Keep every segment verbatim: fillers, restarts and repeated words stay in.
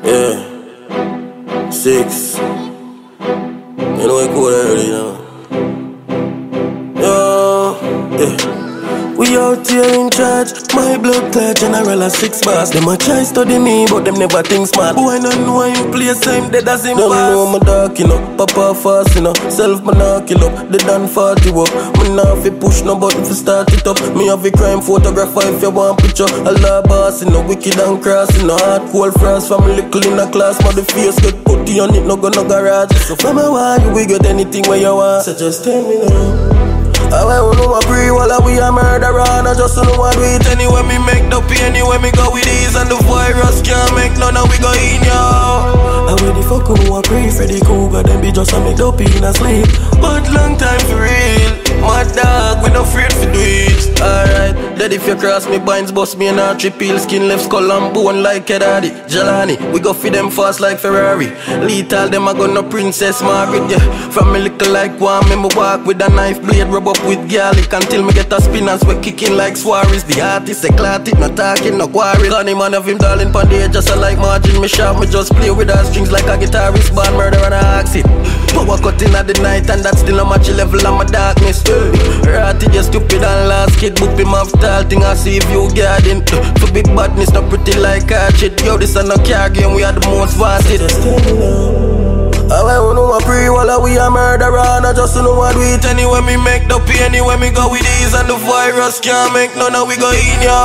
Yeah, six. You know I call it early now. Yo, yeah. We out here in charge. My blood clot general a six bars. Them a try study me, but them never think smart. Boy, no know you play same dead as him. Them know my dark, you know. Papa fast, you know. Self man knock kill up. They done forty up. Me nah fi push no button fi start it up. Me have a crime photographer if you want picture. A law boss, you know. Wicked and cross, you know. Hard cold frost from little in a class. But the face get putty on it, no go no garage. So from a while, you will get anything where you want. So just tell me now. I want know a pre while we a murderer. And I just know what we eat. Anyway me make the pain. Anyway me go with these. And the virus can't make none of we go in yo. I where the fuck know a pre Freddy Cougar. Them be just a make the pain and sleep. But long time for real. My dog we no afraid to do it. Alright, dead if you cross me binds. Bust me in a trip heel. Skin left skull and bone like a daddy. Jelani, we go feed them fast like Ferrari. Lethal them a gonna Princess Margaret. Yeah, from me little like one. Me me walk with a knife blade. Rub up with garlic until me get a spin and sweat kicking like Suarez. The artist a clot it, not talking, no quarry. Gun him and have him darling pan the edge just a like margin. Me sharp, me just play with her strings like a guitarist. Bad murder and I ask it. Power cutting at the night and that's still a match level of my darkness. Ratty just stupid and last kid. Boop him off style thing I see if you garden. For big badness not pretty like a shit. Yo this a no car game, we are the most wanted. Just tell me now. I want know a pre while we a murderer. And I just know what we eat. Anyway me make the pain. Anyway me go with these. And the virus can't make none of we go in yo.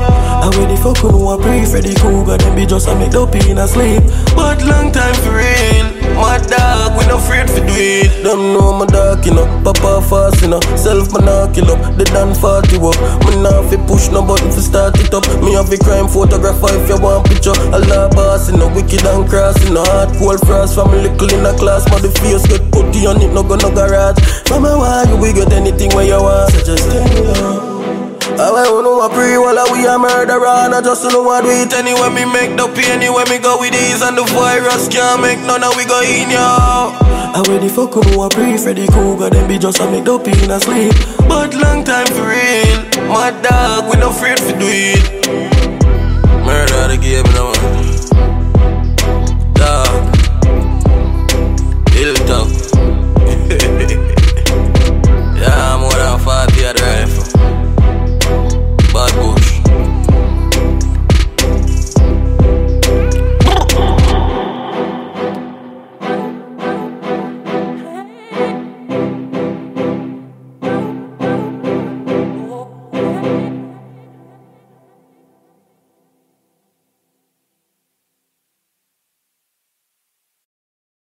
I where the fuck know a pre Freddy Cougar. Them be just a make the pain and sleep. But long time for real. My dog we no afraid to do it. Them know my dog you know. Papa fast you know. Self man knock kill up. They done forty up. Me nah fi push no button fi start it up. Me have a crime photographer if you want picture. A law boss you know. Wicked and cross you know. Hard cold frost from little in a class, but the face get putty on it, no go no garage. From a while, you will get anything where you want. So just tell me now. I want know a pre while we a murderer. And I just know what we eat. Anyway me make the pain. Anyway me go with these. And the virus can't make none of we go in yo. I where the fuck know a pre Freddy Cougar. Them be just a make the pain and sleep. But long time for real. My dog we no afraid to do it. Murder the game now.